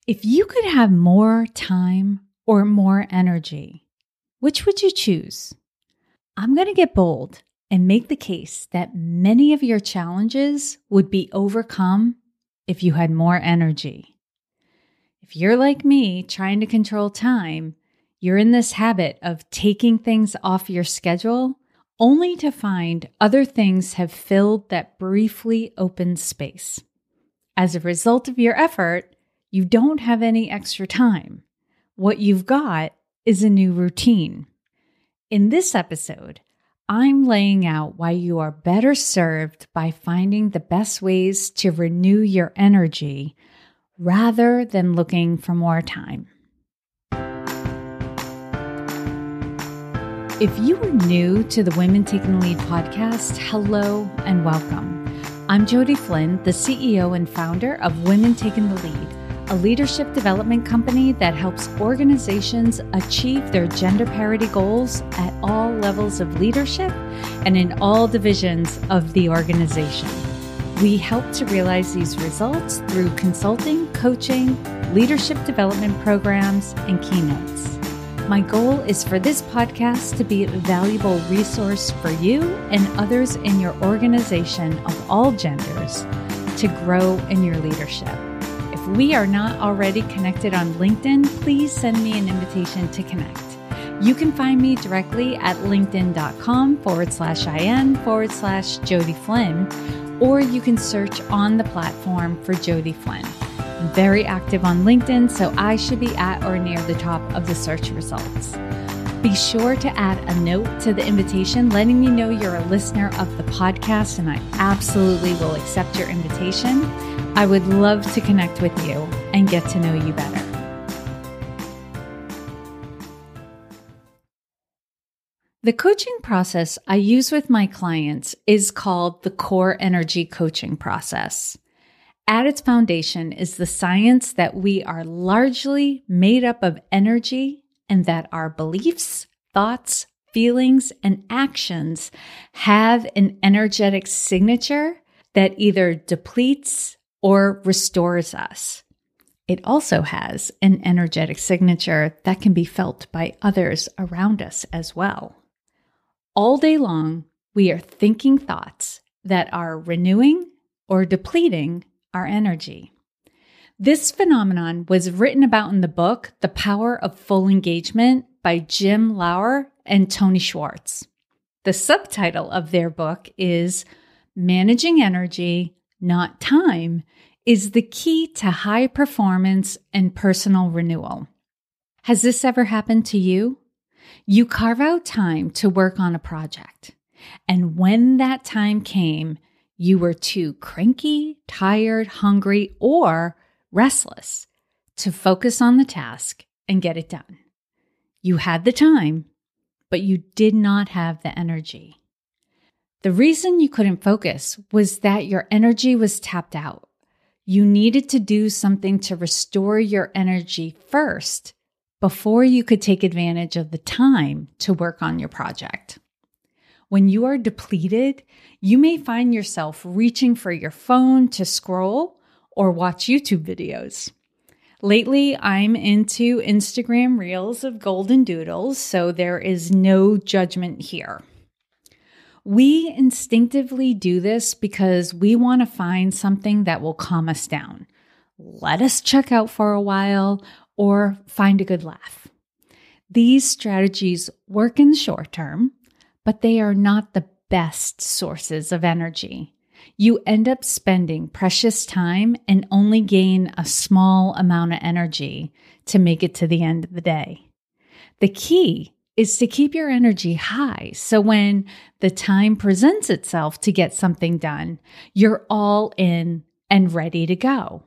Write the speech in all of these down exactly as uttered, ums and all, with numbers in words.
If you could have more time or more energy, which would you choose? I'm going to get bold and make the case that many of your challenges would be overcome if you had more energy. If you're like me, trying to control time, you're in this habit of taking things off your schedule only to find other things have filled that briefly open space. As a result of your effort, you don't have any extra time. What you've got is a new routine. In this episode, I'm laying out why you are better served by finding the best ways to renew your energy rather than looking for more time. If you are new to the Women Taking the Lead podcast, hello and welcome. I'm Jody Flynn, the C E O and founder of Women Taking the Lead, a leadership development company that helps organizations achieve their gender parity goals at all levels of leadership and in all divisions of the organization. We help to realize these results through consulting, coaching, leadership development programs, and keynotes. My goal is for this podcast to be a valuable resource for you and others in your organization of all genders to grow in your leadership. If we are not already connected on LinkedIn, please send me an invitation to connect. You can find me directly at linkedin.com forward slash IN forward slash Jody Flynn, or you can search on the platform for Jody Flynn. I'm very active on LinkedIn, so I should be at or near the top of the search results. Be sure to add a note to the invitation letting me know you're a listener of the podcast, and I absolutely will accept your invitation. I would love to connect with you and get to know you better. The coaching process I use with my clients is called the Core Energy Coaching Process. At its foundation is the science that we are largely made up of energy and that our beliefs, thoughts, feelings, and actions have an energetic signature that either depletes or restores us. It also has an energetic signature that can be felt by others around us as well. All day long, we are thinking thoughts that are renewing or depleting our energy. This phenomenon was written about in the book, The Power of Full Engagement by Jim Lauer and Tony Schwartz. The subtitle of their book is Managing Energy, Not Time, is the key to high performance and personal renewal. Has this ever happened to you? You carve out time to work on a project, and when that time came, you were too cranky, tired, hungry, or restless to focus on the task and get it done. You had the time, but you did not have the energy. The reason you couldn't focus was that your energy was tapped out. You needed to do something to restore your energy first before you could take advantage of the time to work on your project. When you are depleted, you may find yourself reaching for your phone to scroll or watch YouTube videos. Lately, I'm into Instagram reels of golden doodles, so there is no judgment here. We instinctively do this because we want to find something that will calm us down, let us check out for a while, or find a good laugh. These strategies work in the short term, but they are not the best sources of energy. You end up spending precious time and only gain a small amount of energy to make it to the end of the day. The key is to keep your energy high, so when the time presents itself to get something done, you're all in and ready to go.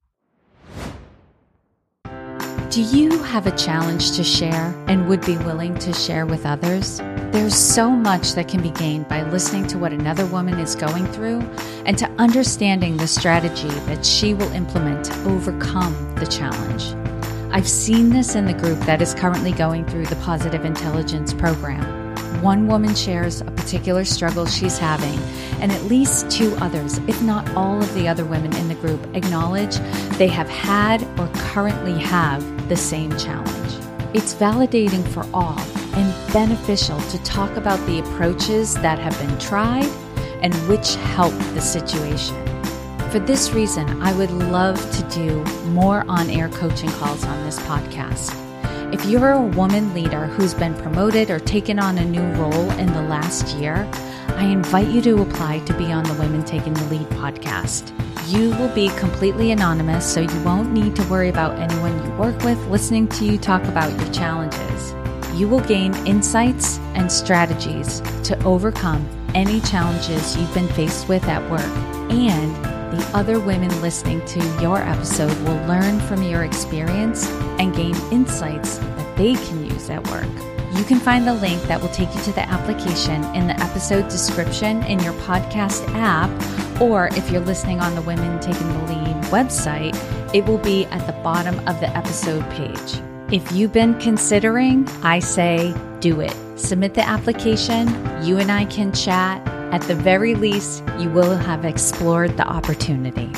Do you have a challenge to share and would be willing to share with others? There's so much that can be gained by listening to what another woman is going through and to understanding the strategy that she will implement to overcome the challenge. I've seen this in the group that is currently going through the Positive Intelligence program. one woman shares a particular struggle she's having, and at least two others, if not all of the other women in the group, acknowledge they have had or currently have the same challenge. It's validating for all and beneficial to talk about the approaches that have been tried and which help the situation. For this reason, I would love to do more on-air coaching calls on this podcast. If you're a woman leader who's been promoted or taken on a new role in the last year, I invite you to apply to be on the Women Taking the Lead podcast. You will be completely anonymous, so you won't need to worry about anyone you work with listening to you talk about your challenges. You will gain insights and strategies to overcome any challenges you've been faced with at work, and the other women listening to your episode will learn from your experience and gain insights that they can use at work. You can find the link that will take you to the application in the episode description in your podcast app, or if you're listening on the Women Taking the Lead website, it will be at the bottom of the episode page. If you've been considering, I say do it. Submit the application. You and I can chat. At the very least, you will have explored the opportunity.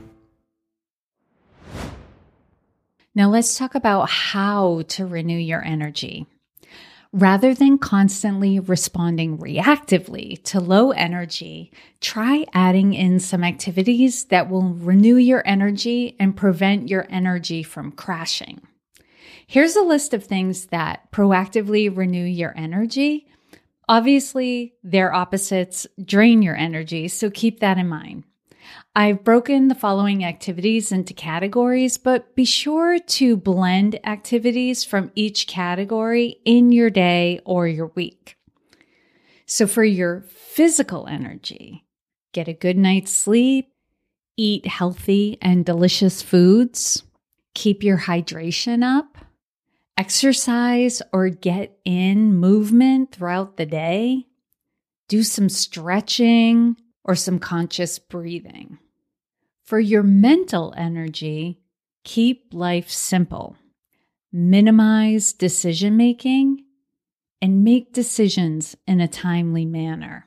Now let's talk about how to renew your energy. Rather than constantly responding reactively to low energy, try adding in some activities that will renew your energy and prevent your energy from crashing. Here's a list of things that proactively renew your energy. Obviously, their opposites drain your energy, so keep that in mind. I've broken the following activities into categories, but be sure to blend activities from each category in your day or your week. So for your physical energy, get a good night's sleep, eat healthy and delicious foods, keep your hydration up, exercise or get in movement throughout the day, do some stretching or some conscious breathing. For your mental energy, keep life simple. Minimize decision making and make decisions in a timely manner.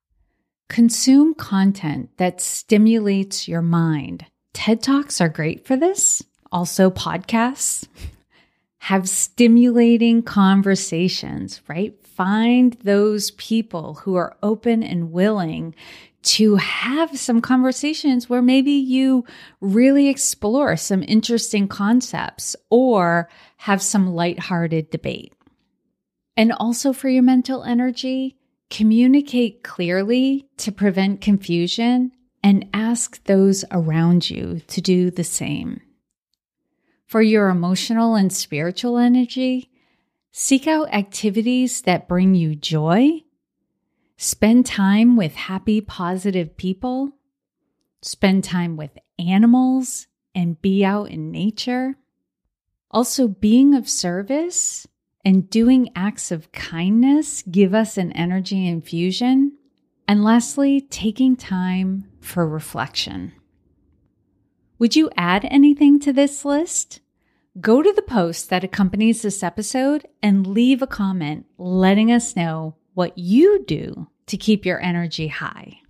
Consume content that stimulates your mind. TED Talks are great for this. Also podcasts. Have stimulating conversations, right? Find those people who are open and willing to have some conversations where maybe you really explore some interesting concepts or have some lighthearted debate. And also for your mental energy, communicate clearly to prevent confusion and ask those around you to do the same. For your emotional and spiritual energy, seek out activities that bring you joy. Spend time with happy, positive people. Spend time with animals and be out in nature. Also, being of service and doing acts of kindness give us an energy infusion. And lastly, taking time for reflection. Would you add anything to this list? Go to the post that accompanies this episode and leave a comment letting us know what you do to keep your energy high.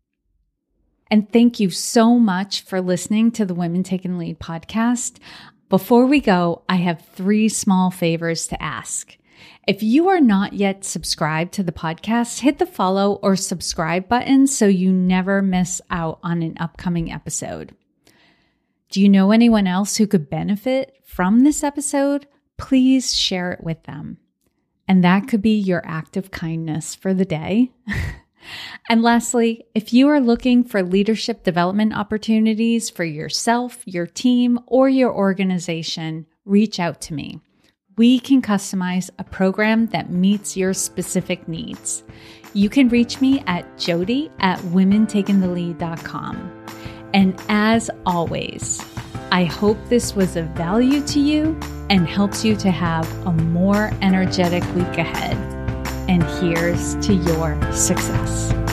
And thank you so much for listening to the Women Taking Lead podcast. Before we go, I have three small favors to ask. If you are not yet subscribed to the podcast, hit the follow or subscribe button so you never miss out on an upcoming episode. Do you know anyone else who could benefit from this episode? Please share it with them. And that could be your act of kindness for the day. And lastly, if you are looking for leadership development opportunities for yourself, your team, or your organization, reach out to me. We can customize a program that meets your specific needs. You can reach me at Jody at women taking the lead dot com. And as always, I hope this was of value to you and helps you to have a more energetic week ahead. And here's to your success.